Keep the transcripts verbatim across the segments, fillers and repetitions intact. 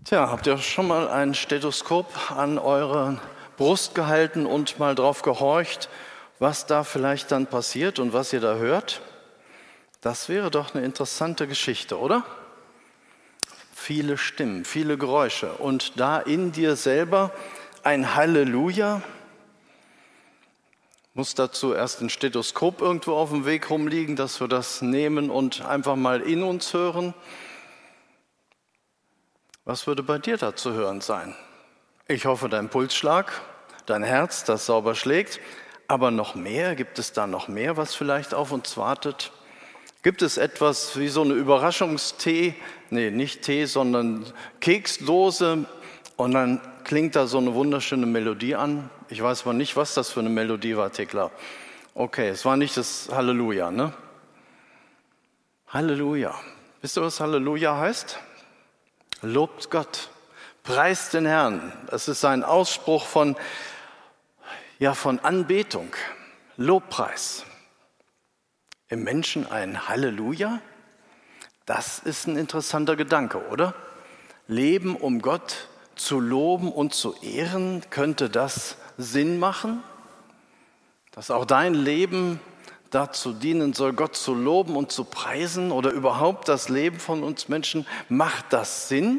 Tja, habt ihr schon mal ein Stethoskop an eure Brust gehalten und mal drauf gehorcht, was da vielleicht dann passiert und was ihr da hört? Das wäre doch eine interessante Geschichte, oder? Viele Stimmen, viele Geräusche und da in dir selber ein Halleluja. Muss dazu erst ein Stethoskop irgendwo auf dem Weg rumliegen, dass wir das nehmen und einfach mal in uns hören. Was würde bei dir da zu hören sein? Ich hoffe, dein Pulsschlag, dein Herz, das sauber schlägt. Aber noch mehr, gibt es da noch mehr, was vielleicht auf uns wartet? Gibt es etwas wie so eine Überraschungstee, nee, nicht Tee, sondern Keksdose und dann klingt da so eine wunderschöne Melodie an? Ich weiß mal nicht, was das für eine Melodie war, Tekla. Okay, es war nicht das Halleluja, ne? Halleluja. Wisst ihr, was Halleluja heißt? Lobt Gott, preist den Herrn. Es ist ein Ausspruch von, ja, von Anbetung, Lobpreis. Im Menschen ein Halleluja? Das ist ein interessanter Gedanke, oder? Leben, um Gott zu loben und zu ehren, könnte das Sinn machen? Dass auch dein Leben dazu dienen soll, Gott zu loben und zu preisen oder überhaupt das Leben von uns Menschen, macht das Sinn?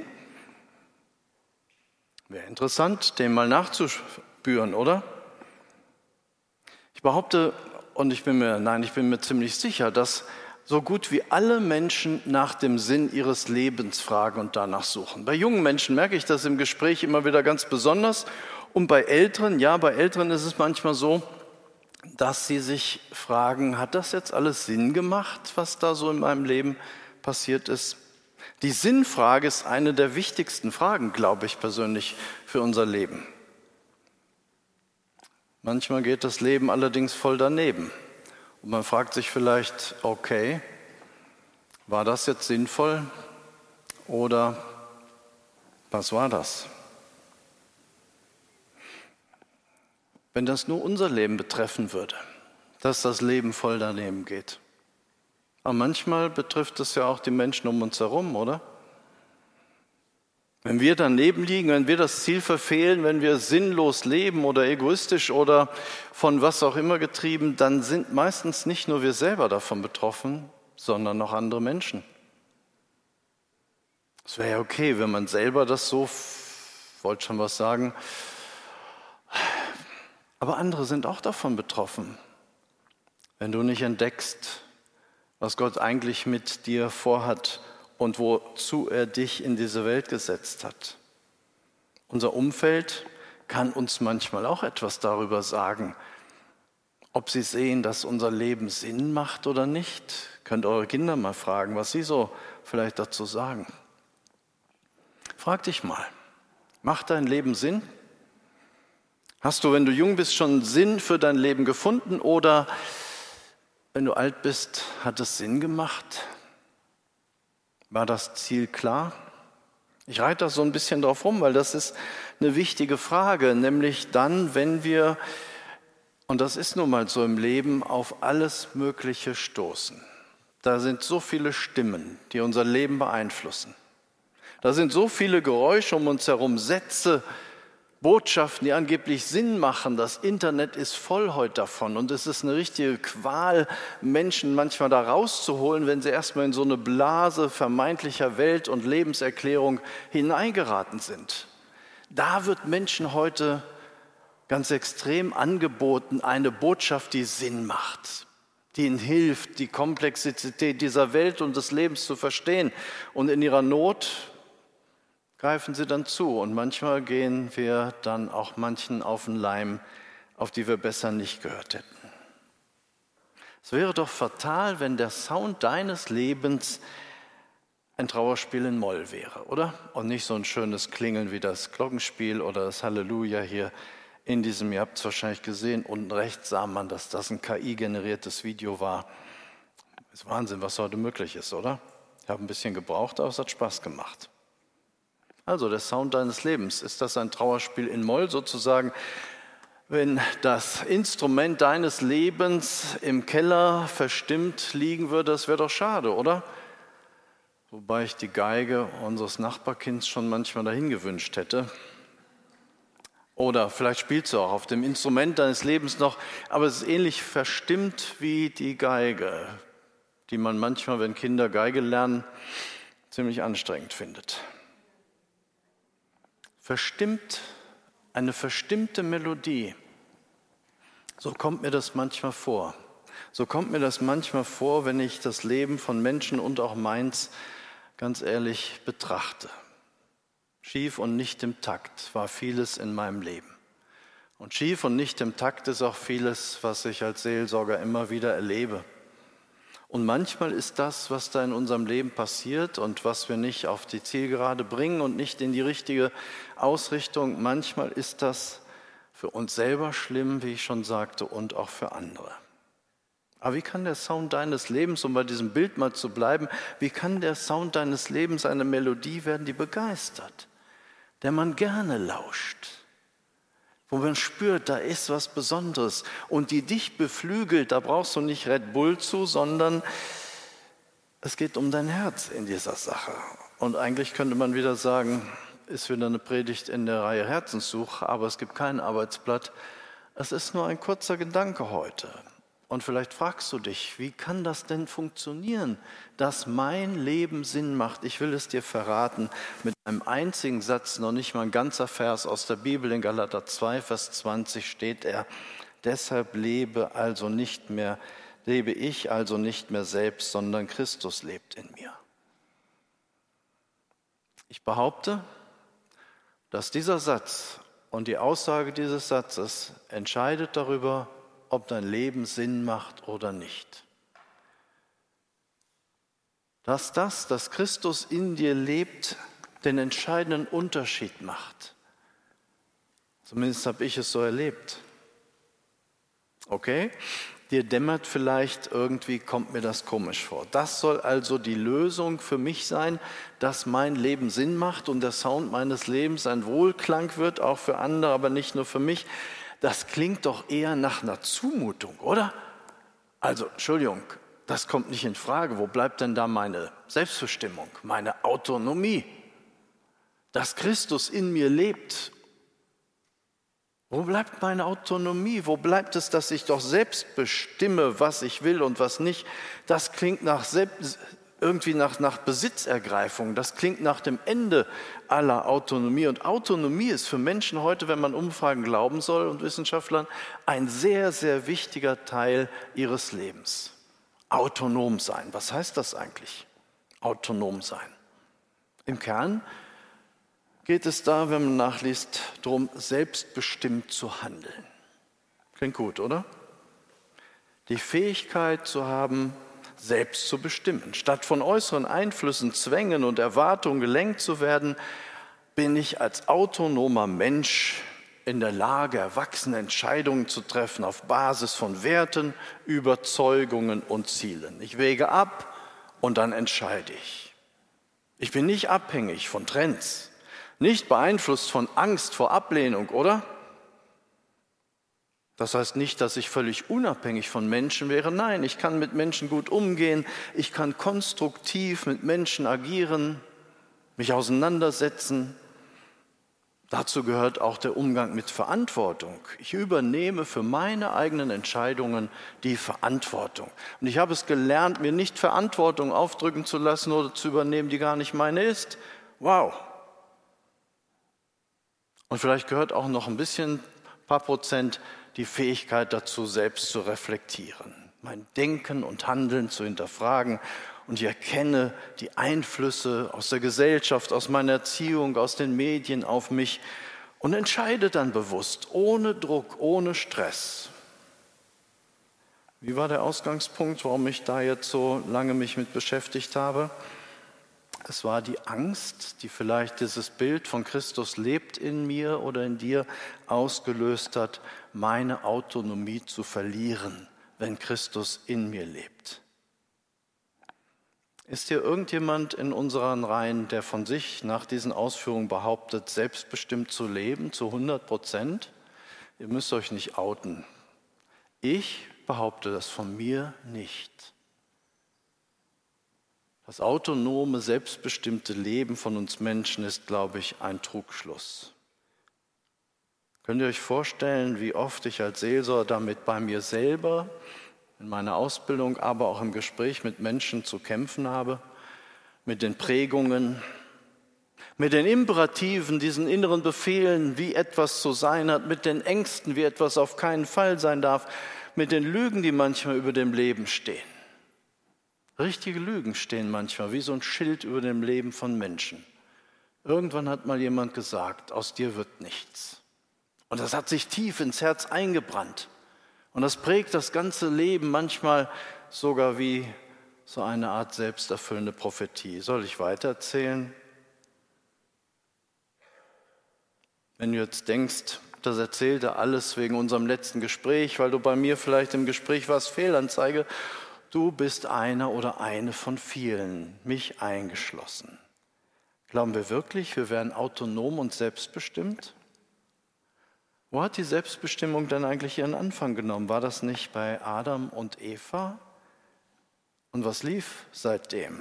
Wäre interessant, dem mal nachzuspüren, oder? Ich behaupte, und ich bin mir, nein, ich bin mir ziemlich sicher, dass so gut wie alle Menschen nach dem Sinn ihres Lebens fragen und danach suchen. Bei jungen Menschen merke ich das im Gespräch immer wieder ganz besonders. Und bei Älteren, ja, bei Älteren ist es manchmal so, dass sie sich fragen, hat das jetzt alles Sinn gemacht, was da so in meinem Leben passiert ist? Die Sinnfrage ist eine der wichtigsten Fragen, glaube ich persönlich, für unser Leben. Manchmal geht das Leben allerdings voll daneben. Und man fragt sich vielleicht, okay, war das jetzt sinnvoll oder was war das? Wenn das nur unser Leben betreffen würde, dass das Leben voll daneben geht. Aber manchmal betrifft es ja auch die Menschen um uns herum, oder? Wenn wir daneben liegen, wenn wir das Ziel verfehlen, wenn wir sinnlos leben oder egoistisch oder von was auch immer getrieben, dann sind meistens nicht nur wir selber davon betroffen, sondern auch andere Menschen. Es wäre ja okay, wenn man selber das so, wollte schon was sagen, aber andere sind auch davon betroffen, wenn du nicht entdeckst, was Gott eigentlich mit dir vorhat und wozu er dich in diese Welt gesetzt hat. Unser Umfeld kann uns manchmal auch etwas darüber sagen, ob sie sehen, dass unser Leben Sinn macht oder nicht. Könnt eure Kinder mal fragen, was sie so vielleicht dazu sagen. Frag dich mal, macht dein Leben Sinn? Hast du, wenn du jung bist, schon Sinn für dein Leben gefunden oder wenn du alt bist, hat es Sinn gemacht? War das Ziel klar? Ich reite da so ein bisschen drauf rum, weil das ist eine wichtige Frage, nämlich dann, wenn wir, und das ist nun mal so im Leben, auf alles Mögliche stoßen. Da sind so viele Stimmen, die unser Leben beeinflussen. Da sind so viele Geräusche um uns herum, Sätze, Botschaften, die angeblich Sinn machen. Das Internet ist voll heute davon und es ist eine richtige Qual, Menschen manchmal da rauszuholen, wenn sie erstmal in so eine Blase vermeintlicher Welt- und Lebenserklärung hineingeraten sind. Da wird Menschen heute ganz extrem angeboten, eine Botschaft, die Sinn macht, die ihnen hilft, die Komplexität dieser Welt und des Lebens zu verstehen. Und in ihrer Not greifen sie dann zu und manchmal gehen wir dann auch manchen auf den Leim, auf die wir besser nicht gehört hätten. Es wäre doch fatal, wenn der Sound deines Lebens ein Trauerspiel in Moll wäre, oder? Und nicht so ein schönes Klingeln wie das Glockenspiel oder das Halleluja hier in diesem, ihr habt es wahrscheinlich gesehen, unten rechts sah man, dass das ein K I-generiertes Video war. Das ist Wahnsinn, was heute möglich ist, oder? Ich habe ein bisschen gebraucht, aber es hat Spaß gemacht. Also der Sound deines Lebens, ist das ein Trauerspiel in Moll sozusagen? Wenn das Instrument deines Lebens im Keller verstimmt liegen würde, das wäre doch schade, oder? wobei ich die Geige unseres Nachbarkinds schon manchmal dahin gewünscht hätte. Oder vielleicht spielst du auch auf dem Instrument deines Lebens noch, aber es ist ähnlich verstimmt wie die Geige, die man manchmal, wenn Kinder Geige lernen, ziemlich anstrengend findet. Verstimmt, eine verstimmte Melodie. So kommt mir das manchmal vor. So kommt mir das manchmal vor, wenn ich das Leben von Menschen und auch meins ganz ehrlich betrachte. Schief und nicht im Takt war vieles in meinem Leben. Und schief und nicht im Takt ist auch vieles, was ich als Seelsorger immer wieder erlebe. Und manchmal ist das, was da in unserem Leben passiert und was wir nicht auf die Zielgerade bringen und nicht in die richtige Ausrichtung, manchmal ist das für uns selber schlimm, wie ich schon sagte, und auch für andere. Aber wie kann der Sound deines Lebens, um bei diesem Bild mal zu bleiben, wie kann der Sound deines Lebens eine Melodie werden, die begeistert, der man gerne lauscht, wo man spürt, da ist was Besonderes und die dich beflügelt, da brauchst du nicht Red Bull zu, sondern es geht um dein Herz in dieser Sache. Und eigentlich könnte man wieder sagen, ist wieder eine Predigt in der Reihe Herzenssuche, aber es gibt kein Arbeitsblatt. Es ist nur ein kurzer Gedanke heute. Und vielleicht fragst du dich, wie kann das denn funktionieren, dass mein Leben Sinn macht? Ich will es dir verraten, mit einem einzigen Satz, noch nicht mal ein ganzer Vers aus der Bibel, in Galater zwei, Vers zwanzig steht er, deshalb lebe also nicht mehr, lebe ich also nicht mehr selbst, sondern Christus lebt in mir. Ich behaupte, dass dieser Satz und die Aussage dieses Satzes entscheidet darüber, ob dein Leben Sinn macht oder nicht. Dass das, dass Christus in dir lebt, den entscheidenden Unterschied macht. Zumindest habe ich es so erlebt. Okay? Dir dämmert vielleicht, irgendwie kommt mir das komisch vor. Das soll also die Lösung für mich sein, dass mein Leben Sinn macht und der Sound meines Lebens ein Wohlklang wird, auch für andere, aber nicht nur für mich. Das klingt doch eher nach einer Zumutung, oder? Also, Entschuldigung, das kommt nicht in Frage. Wo bleibt denn da meine Selbstbestimmung, meine Autonomie? Dass Christus in mir lebt. Wo bleibt meine Autonomie? Wo bleibt es, dass ich doch selbst bestimme, was ich will und was nicht? Das klingt nach selbst, irgendwie nach, nach Besitzergreifung. Das klingt nach dem Ende aller Autonomie. Und Autonomie ist für Menschen heute, wenn man Umfragen glauben soll und Wissenschaftlern, ein sehr, sehr wichtiger Teil ihres Lebens. Autonom sein. Was heißt das eigentlich? Autonom sein. Im Kern geht es da, wenn man nachliest, darum, selbstbestimmt zu handeln. Klingt gut, oder? Die Fähigkeit zu haben, selbst zu bestimmen. Statt von äußeren Einflüssen, Zwängen und Erwartungen gelenkt zu werden, bin ich als autonomer Mensch in der Lage, erwachsene Entscheidungen zu treffen auf Basis von Werten, Überzeugungen und Zielen. Ich wäge ab und dann entscheide ich. Ich bin nicht abhängig von Trends, nicht beeinflusst von Angst vor Ablehnung, oder? Das heißt nicht, dass ich völlig unabhängig von Menschen wäre. Nein, ich kann mit Menschen gut umgehen, ich kann konstruktiv mit Menschen agieren, mich auseinandersetzen. Dazu gehört auch der Umgang mit Verantwortung. Ich übernehme für meine eigenen Entscheidungen die Verantwortung. Und ich habe es gelernt, mir nicht Verantwortung aufdrücken zu lassen oder zu übernehmen, die gar nicht meine ist. Wow! Und vielleicht gehört auch noch ein bisschen, ein paar Prozent, die Fähigkeit dazu, selbst zu reflektieren, mein Denken und Handeln zu hinterfragen. Und ich erkenne die Einflüsse aus der Gesellschaft, aus meiner Erziehung, aus den Medien auf mich und entscheide dann bewusst, ohne Druck, ohne Stress. Wie war der Ausgangspunkt, warum ich da jetzt so lange mich mit beschäftigt habe? Es war die Angst, die vielleicht dieses Bild von Christus lebt in mir oder in dir ausgelöst hat, meine Autonomie zu verlieren, wenn Christus in mir lebt. Ist hier irgendjemand in unseren Reihen, der von sich nach diesen Ausführungen behauptet, selbstbestimmt zu leben, zu hundert Prozent? Ihr müsst euch nicht outen. Ich behaupte das von mir nicht. Das autonome, selbstbestimmte Leben von uns Menschen ist, glaube ich, ein Trugschluss. Könnt ihr euch vorstellen, wie oft ich als Seelsorger damit bei mir selber, in meiner Ausbildung, aber auch im Gespräch mit Menschen zu kämpfen habe, mit den Prägungen, mit den Imperativen, diesen inneren Befehlen, wie etwas zu sein hat, mit den Ängsten, wie etwas auf keinen Fall sein darf, mit den Lügen, die manchmal über dem Leben stehen. Richtige Lügen stehen manchmal wie so ein Schild über dem Leben von Menschen. Irgendwann hat mal jemand gesagt, aus dir wird nichts. Und das hat sich tief ins Herz eingebrannt. Und das prägt das ganze Leben, manchmal sogar wie so eine Art selbsterfüllende Prophetie. Soll ich weitererzählen? Wenn du jetzt denkst, das erzählt er alles wegen unserem letzten Gespräch, weil du bei mir vielleicht im Gespräch warst, Fehlanzeige, du bist einer oder eine von vielen, mich eingeschlossen. Glauben wir wirklich, wir wären autonom und selbstbestimmt? Wo hat die Selbstbestimmung denn eigentlich ihren Anfang genommen? War das nicht bei Adam und Eva? Und was lief seitdem?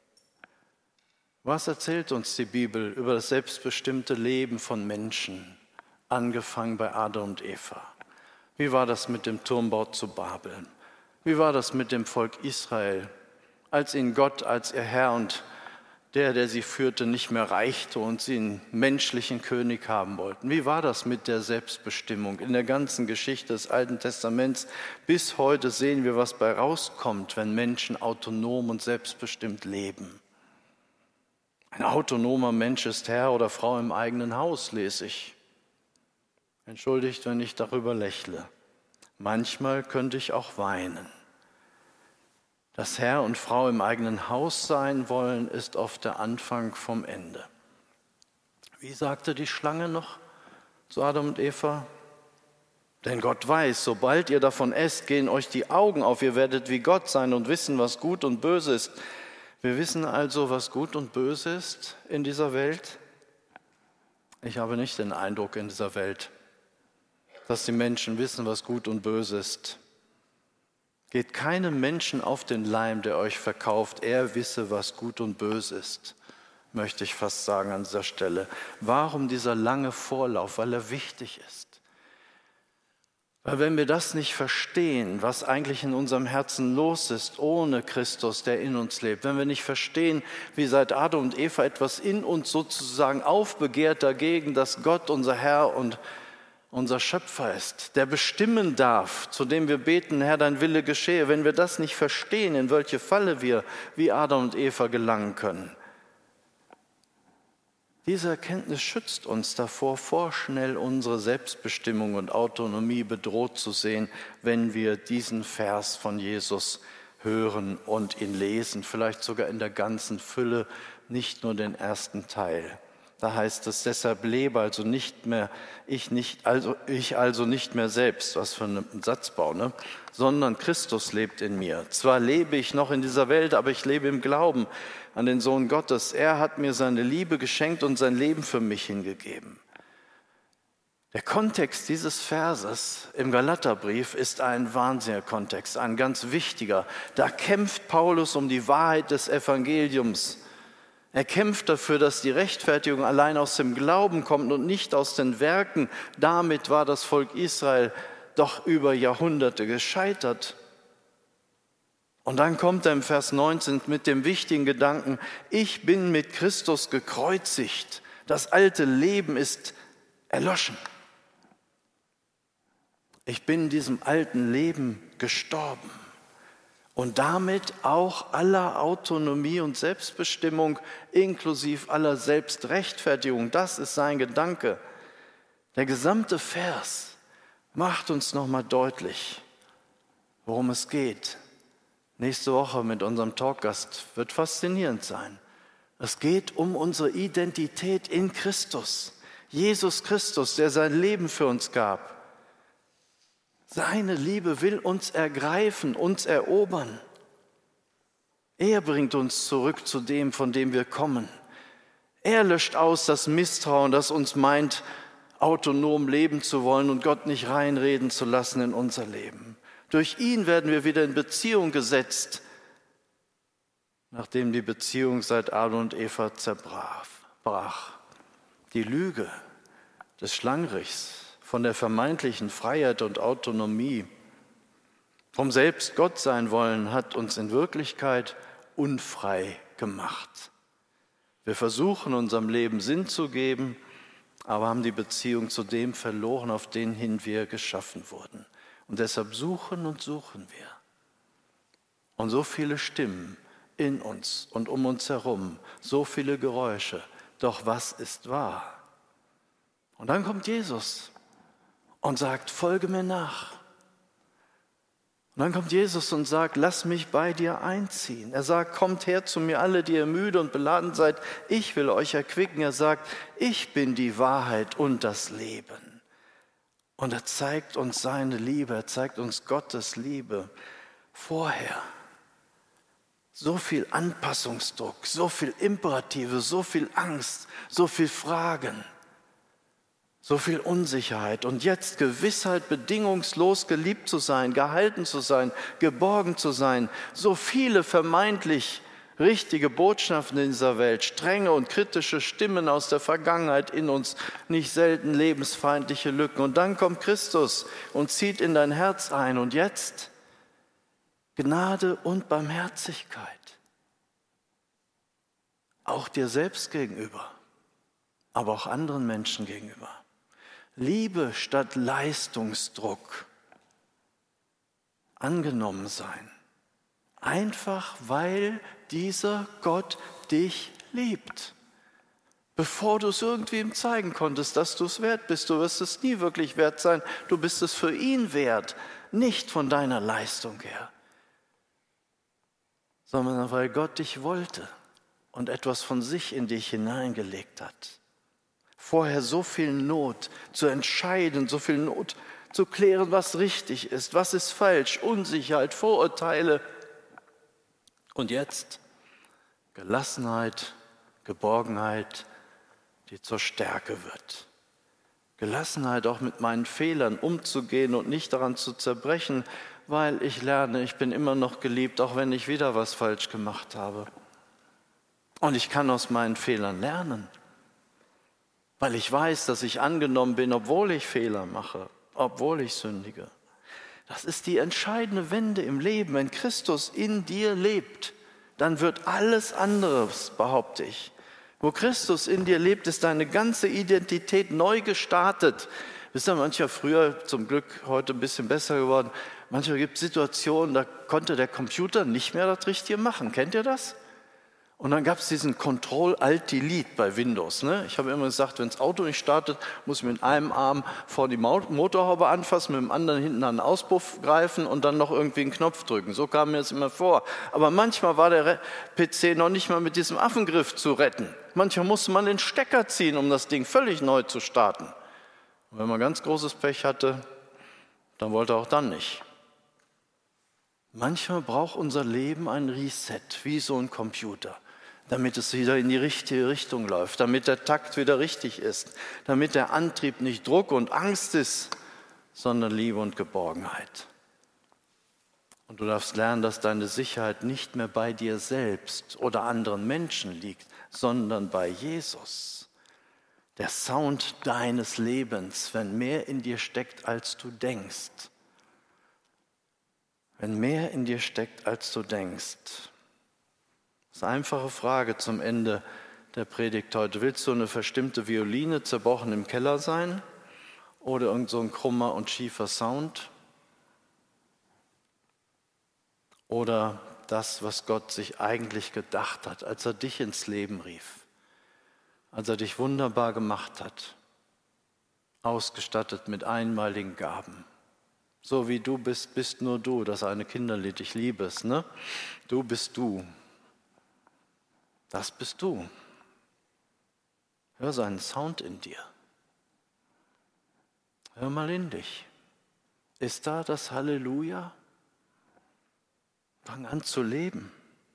Was erzählt uns die Bibel über das selbstbestimmte Leben von Menschen, angefangen bei Adam und Eva? Wie war das mit dem Turmbau zu Babel? Wie war das mit dem Volk Israel, als ihnen Gott als ihr Herr und der, der sie führte, nicht mehr reichte und sie einen menschlichen König haben wollten? Wie war das mit der Selbstbestimmung? In der ganzen Geschichte des Alten Testaments bis heute sehen wir, was bei rauskommt, wenn Menschen autonom und selbstbestimmt leben. Ein autonomer Mensch ist Herr oder Frau im eigenen Haus, lese ich. Entschuldigt, wenn ich darüber lächle. Manchmal könnte ich auch weinen. Das Herr und Frau im eigenen Haus sein wollen, ist oft der Anfang vom Ende. Wie sagte die Schlange noch zu Adam und Eva? Denn Gott weiß, sobald ihr davon esst, gehen euch die Augen auf. Ihr werdet wie Gott sein und wissen, was gut und böse ist. Wir wissen also, was gut und böse ist in dieser Welt. Ich habe nicht den Eindruck in dieser Welt, dass die Menschen wissen, was gut und böse ist. Geht keinem Menschen auf den Leim, der euch verkauft, er wisse, was gut und böse ist, möchte ich fast sagen an dieser Stelle. Warum dieser lange Vorlauf? Weil er wichtig ist. Weil wenn wir das nicht verstehen, was eigentlich in unserem Herzen los ist, ohne Christus, der in uns lebt, wenn wir nicht verstehen, wie seit Adam und Eva etwas in uns sozusagen aufbegehrt dagegen, dass Gott unser Herr und unser Schöpfer ist, der bestimmen darf, zu dem wir beten, Herr, dein Wille geschehe. Wenn wir das nicht verstehen, in welche Falle wir wie Adam und Eva gelangen können, diese Erkenntnis schützt uns davor, vorschnell unsere Selbstbestimmung und Autonomie bedroht zu sehen, wenn wir diesen Vers von Jesus hören und ihn lesen, vielleicht sogar in der ganzen Fülle, nicht nur den ersten Teil. Da heißt es, deshalb lebe also nicht mehr, ich nicht, also ich also nicht mehr selbst, was für ein Satzbau, ne? Sondern Christus lebt in mir. Zwar lebe ich noch in dieser Welt, aber ich lebe im Glauben an den Sohn Gottes. Er hat mir seine Liebe geschenkt und sein Leben für mich hingegeben. Der Kontext dieses Verses im Galaterbrief ist ein wahnsinniger Kontext, ein ganz wichtiger. Da kämpft Paulus um die Wahrheit des Evangeliums. Er kämpft dafür, dass die Rechtfertigung allein aus dem Glauben kommt und nicht aus den Werken. Damit war das Volk Israel doch über Jahrhunderte gescheitert. Und dann kommt er im Vers neunzehn mit dem wichtigen Gedanken, ich bin mit Christus gekreuzigt. Das alte Leben ist erloschen. Ich bin diesem alten Leben gestorben. Und damit auch aller Autonomie und Selbstbestimmung, inklusive aller Selbstrechtfertigung. Das ist sein Gedanke. Der gesamte Vers macht uns nochmal deutlich, worum es geht. Nächste Woche mit unserem Talkgast wird faszinierend sein. Es geht um unsere Identität in Christus. Jesus Christus, der sein Leben für uns gab. Seine Liebe will uns ergreifen, uns erobern. Er bringt uns zurück zu dem, von dem wir kommen. Er löscht aus das Misstrauen, das uns meint, autonom leben zu wollen und Gott nicht reinreden zu lassen in unser Leben. Durch ihn werden wir wieder in Beziehung gesetzt nachdem die Beziehung seit Adam und Eva zerbrach. Brach. Die Lüge des Schlangrichs von der vermeintlichen Freiheit und Autonomie, vom selbst Gott sein wollen, hat uns in Wirklichkeit unfrei gemacht. Wir versuchen, unserem Leben Sinn zu geben, aber haben die Beziehung zu dem verloren, auf den hin wir geschaffen wurden. Und deshalb suchen und suchen wir. Und so viele Stimmen in uns und um uns herum, so viele Geräusche. Doch was ist wahr? Und dann kommt Jesus und sagt, folge mir nach. Und dann kommt Jesus und sagt, lass mich bei dir einziehen. Er sagt, kommt her zu mir alle, die ihr müde und beladen seid. Ich will euch erquicken. Er sagt, ich bin die Wahrheit und das Leben. Und er zeigt uns seine Liebe, er zeigt uns Gottes Liebe vorher. So viel Anpassungsdruck, so viel Imperative, so viel Angst, so viel Fragen. So viel Unsicherheit und jetzt Gewissheit, bedingungslos geliebt zu sein, gehalten zu sein, geborgen zu sein. So viele vermeintlich richtige Botschaften in dieser Welt, strenge und kritische Stimmen aus der Vergangenheit in uns, nicht selten lebensfeindliche Lücken. Und dann kommt Christus und zieht in dein Herz ein. Und jetzt Gnade und Barmherzigkeit. Auch dir selbst gegenüber, aber auch anderen Menschen gegenüber. Liebe statt Leistungsdruck. Angenommen sein. Einfach weil dieser Gott dich liebt. Bevor du es irgendwie ihm zeigen konntest, dass du es wert bist. Du wirst es nie wirklich wert sein. Du bist es für ihn wert. Nicht von deiner Leistung her. Sondern weil Gott dich wollte und etwas von sich in dich hineingelegt hat. Vorher so viel Not zu entscheiden, so viel Not zu klären, was richtig ist, was ist falsch, Unsicherheit, Vorurteile. Und jetzt Gelassenheit, Geborgenheit, die zur Stärke wird. Gelassenheit, auch mit meinen Fehlern umzugehen und nicht daran zu zerbrechen, weil ich lerne, ich bin immer noch geliebt, auch wenn ich wieder was falsch gemacht habe. Und ich kann aus meinen Fehlern lernen. Weil ich weiß, dass ich angenommen bin, obwohl ich Fehler mache, obwohl ich sündige. Das ist die entscheidende Wende im Leben. Wenn Christus in dir lebt, dann wird alles anderes, behaupte ich. Wo Christus in dir lebt, ist deine ganze Identität neu gestartet. Wisst ihr, mancher früher, zum Glück heute ein bisschen besser geworden, manchmal gibt es Situationen, da konnte der Computer nicht mehr das Richtige machen. Kennt ihr das? Und dann gab es diesen Control-Alt-Delete bei Windows. Ne? Ich habe immer gesagt, wenn das Auto nicht startet, muss ich mit einem Arm vor die Motorhaube anfassen, mit dem anderen hinten an den Auspuff greifen und dann noch irgendwie einen Knopf drücken. So kam mir das immer vor. Aber manchmal war der P C noch nicht mal mit diesem Affengriff zu retten. Manchmal musste man den Stecker ziehen, um das Ding völlig neu zu starten. Und wenn man ganz großes Pech hatte, dann wollte er auch dann nicht. Manchmal braucht unser Leben ein Reset, wie so ein Computer, damit es wieder in die richtige Richtung läuft, damit der Takt wieder richtig ist, damit der Antrieb nicht Druck und Angst ist, sondern Liebe und Geborgenheit. Und du darfst lernen, dass deine Sicherheit nicht mehr bei dir selbst oder anderen Menschen liegt, sondern bei Jesus. Der Sound deines Lebens, wenn mehr in dir steckt, als du denkst. Wenn mehr in dir steckt, als du denkst. Das ist eine einfache Frage zum Ende der Predigt heute. Willst du eine verstimmte Violine zerbrochen im Keller sein oder irgend so ein krummer und schiefer Sound? Oder das, was Gott sich eigentlich gedacht hat, als er dich ins Leben rief, als er dich wunderbar gemacht hat, ausgestattet mit einmaligen Gaben. So wie du bist, bist nur du, das eine Kinderlied, ich liebe es, ne? Du bist du. Das bist du. Hör seinen Sound in dir. Hör mal in dich. Ist da das Halleluja? Fang an zu leben.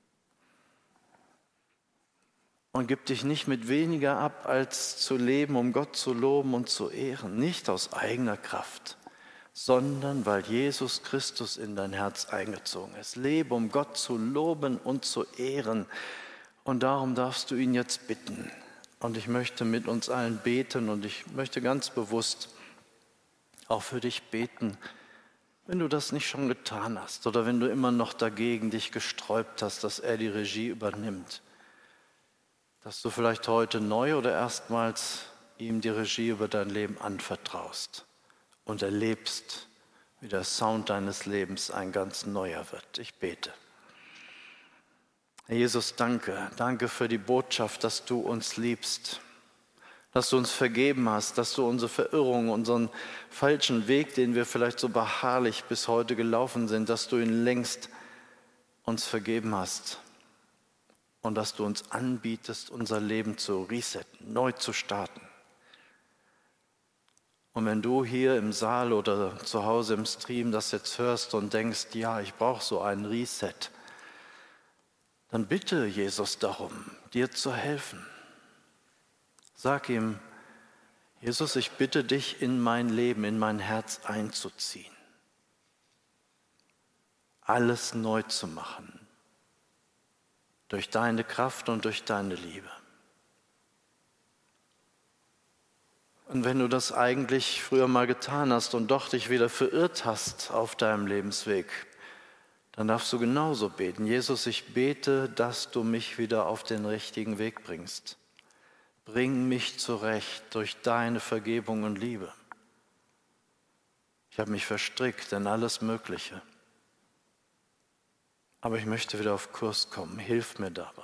Und gib dich nicht mit weniger ab, als zu leben, um Gott zu loben und zu ehren. Nicht aus eigener Kraft, sondern weil Jesus Christus in dein Herz eingezogen ist. Lebe, um Gott zu loben und zu ehren. Und darum darfst du ihn jetzt bitten. Und ich möchte mit uns allen beten und ich möchte ganz bewusst auch für dich beten, wenn du das nicht schon getan hast oder wenn du immer noch dagegen dich gesträubt hast, dass er die Regie übernimmt, dass du vielleicht heute neu oder erstmals ihm die Regie über dein Leben anvertraust und erlebst, wie der Sound deines Lebens ein ganz neuer wird. Ich bete. Herr Jesus, danke. Danke für die Botschaft, dass du uns liebst, dass du uns vergeben hast, dass du unsere Verirrung, unseren falschen Weg, den wir vielleicht so beharrlich bis heute gelaufen sind, dass du ihn längst uns vergeben hast und dass du uns anbietest, unser Leben zu resetten, neu zu starten. Und wenn du hier im Saal oder zu Hause im Stream das jetzt hörst und denkst, ja, ich brauche so einen Reset, dann bitte Jesus darum, dir zu helfen. Sag ihm, Jesus, ich bitte dich, in mein Leben, in mein Herz einzuziehen, alles neu zu machen, durch deine Kraft und durch deine Liebe. Und wenn du das eigentlich früher mal getan hast und doch dich wieder verirrt hast auf deinem Lebensweg, dann darfst du genauso beten. Jesus, ich bete, dass du mich wieder auf den richtigen Weg bringst. Bring mich zurecht durch deine Vergebung und Liebe. Ich habe mich verstrickt in alles Mögliche. Aber ich möchte wieder auf Kurs kommen. Hilf mir dabei.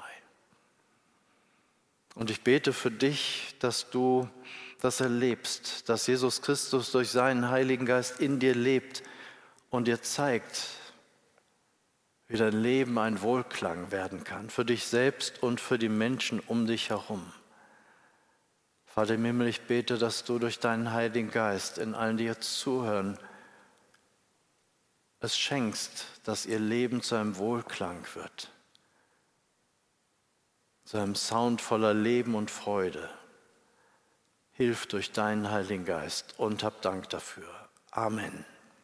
Und ich bete für dich, dass du das erlebst, dass Jesus Christus durch seinen Heiligen Geist in dir lebt und dir zeigt, wie dein Leben ein Wohlklang werden kann, für dich selbst und für die Menschen um dich herum. Vater im Himmel, ich bete, dass du durch deinen Heiligen Geist in allen, die jetzt zuhören, es schenkst, dass ihr Leben zu einem Wohlklang wird, zu einem Sound voller Leben und Freude. Hilf durch deinen Heiligen Geist und hab Dank dafür. Amen.